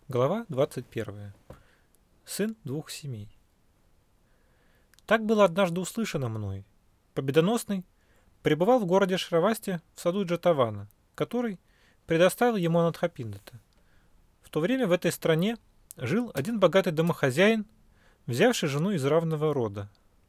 Глава 21. Сын двух семей. Так было однажды услышано мной. Победоносный пребывал в городе Шравасте в саду Джатавана, который предоставил ему Анадхапиндата. В то время в этой стране жил один богатый домохозяин, взявший жену из равного рода.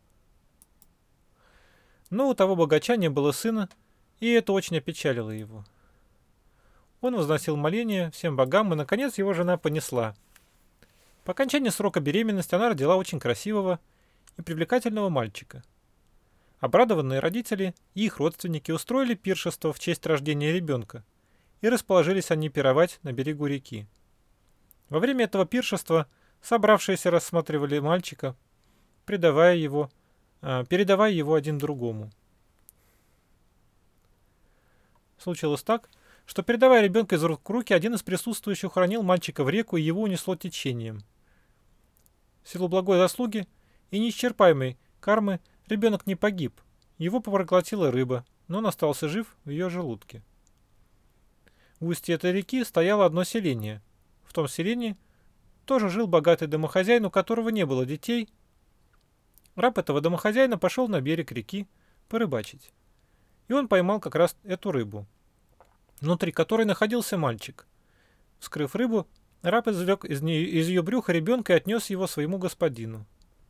Но у того богача не было сына, и это очень опечалило его. Он возносил моления всем богам, и, наконец, его жена понесла. По окончании срока беременности она родила очень красивого и привлекательного мальчика. Обрадованные родители и их родственники устроили пиршество в честь рождения ребенка, и расположились они пировать на берегу реки. Во время этого пиршества собравшиеся рассматривали мальчика, передавая его один другому. Случилось так, что, передавая ребенка из рук в руки, один из присутствующих уронил мальчика в реку, и его унесло течением. В силу благой заслуги и неисчерпаемой кармы ребенок не погиб. Его проглотила рыба, но он остался жив в ее желудке. В устье этой реки стояло одно селение. В том селении тоже жил богатый домохозяин, у которого не было детей. Раб этого домохозяина пошел на берег реки порыбачить. И он поймал как раз эту рыбу, внутри которой находился мальчик. Вскрыв рыбу, раб извлек из ее брюха ребенка и отнес его своему господину.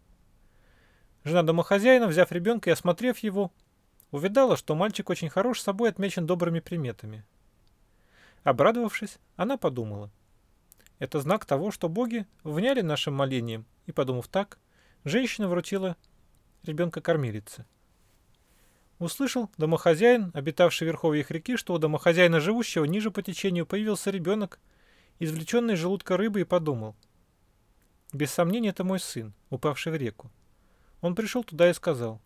Жена домохозяина, взяв ребенка и осмотрев его, увидала, что мальчик очень хорош собой, отмечен добрыми приметами. Обрадовавшись, она подумала: это знак того, что боги вняли нашим молениям, и, подумав так, женщина вручила ребенка кормилице. Услышал домохозяин, обитавший в верховьях реки, что у домохозяина, живущего ниже по течению, появился ребенок, извлеченный из желудка рыбы, и подумал: без сомнения, это мой сын, упавший в реку. Он пришел туда и сказал: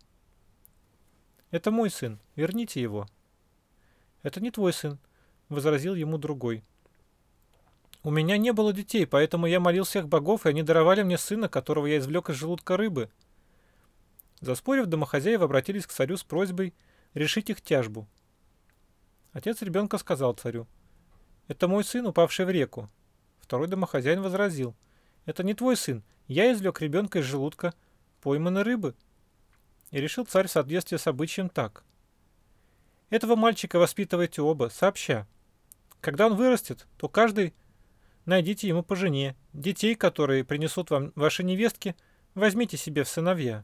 это мой сын, верните его. Это не твой сын, возразил ему другой. У меня не было детей, поэтому я молил всех богов, и они даровали мне сына, которого я извлек из желудка рыбы. Заспорив, домохозяева обратились к царю с просьбой решить их тяжбу. Отец ребенка сказал царю: это мой сын, упавший в реку. Второй домохозяин возразил: это не твой сын, я извлек ребенка из желудка пойманной рыбы. И решил царь в соответствии с обычаем так: этого мальчика воспитывайте оба, сообща. Когда он вырастет, то каждый найдите ему по жене. Детей, которые принесут вам ваши невестки, возьмите себе в сыновья.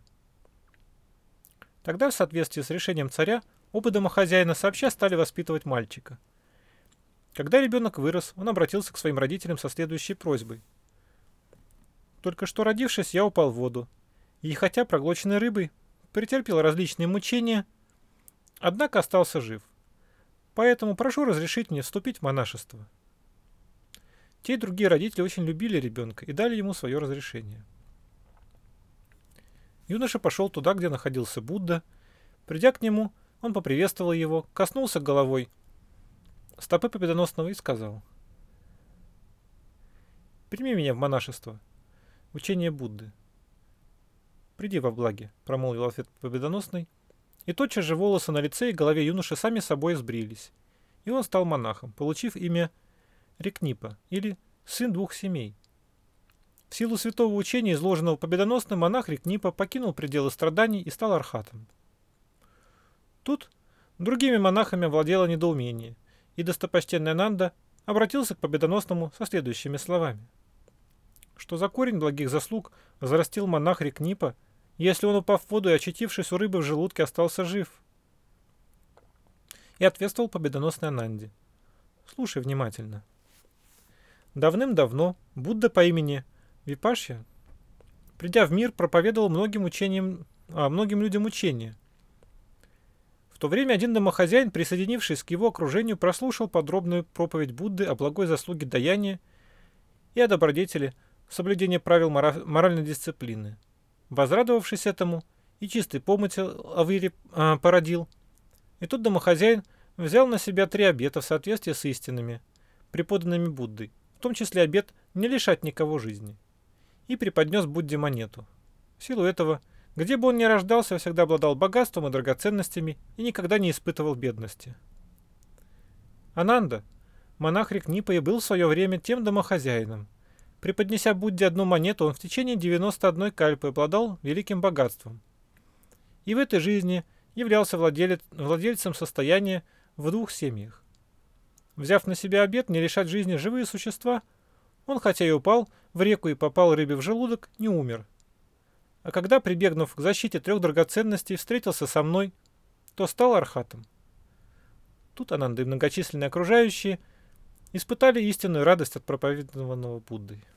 Тогда, в соответствии с решением царя, оба домохозяина сообща стали воспитывать мальчика. Когда ребенок вырос, он обратился к своим родителям со следующей просьбой: только что родившись, я упал в воду, и хотя проглоченный рыбой претерпел различные мучения, однако остался жив. Поэтому прошу разрешить мне вступить в монашество. Те и другие родители очень любили ребенка и дали ему свое разрешение. Юноша пошел туда, где находился Будда. Придя к нему, он поприветствовал его, коснулся головой стопы Победоносного и сказал: прими меня в монашество, учение Будды. Приди во благе, промолвил ответ Победоносный, и тотчас же волосы на лице и голове юноши сами собой сбрились, и он стал монахом, получив имя Рекнипа, или сын двух семей. В силу святого учения, изложенного Победоносным, монах Рекнипа покинул пределы страданий и стал архатом. Тут другими монахами овладело недоумение, и достопочтенный Ананда обратился к Победоносному со следующими словами: что за корень благих заслуг взрастил монах Рекнипа, если он, упав в воду и очутившись у рыбы в желудке, остался жив? И ответствовал Победоносный Ананде: слушай внимательно. Давным-давно Будда по имени Випашья, придя в мир, проповедовал многим людям учения. В то время один домохозяин, присоединившись к его окружению, прослушал подробную проповедь Будды о благой заслуге даяния и о добродетели соблюдения правил моральной дисциплины. Возрадовавшись этому, и чистый помысел о вере породил, и тут домохозяин взял на себя 3 обета в соответствии с истинами, преподанными Буддой, в том числе обет не лишать никого жизни, и преподнес Будде монету. В силу этого, где бы он ни рождался, всегда обладал богатством и драгоценностями и никогда не испытывал бедности. Ананда, монах Рекнипа, и был в свое время тем домохозяином, Преподнеся Будде одну монету, он в течение 91 кальпы обладал великим богатством. И в этой жизни являлся владельцем состояния в 2 семьях. Взяв на себя обет не лишать жизни живые существа, он хотя и упал в реку и попал рыбе в желудок, не умер. А когда, прибегнув к защите 3 драгоценностей, встретился со мной, то стал архатом. Тут Ананда и многочисленные окружающие испытали истинную радость от проповедованного Буддой.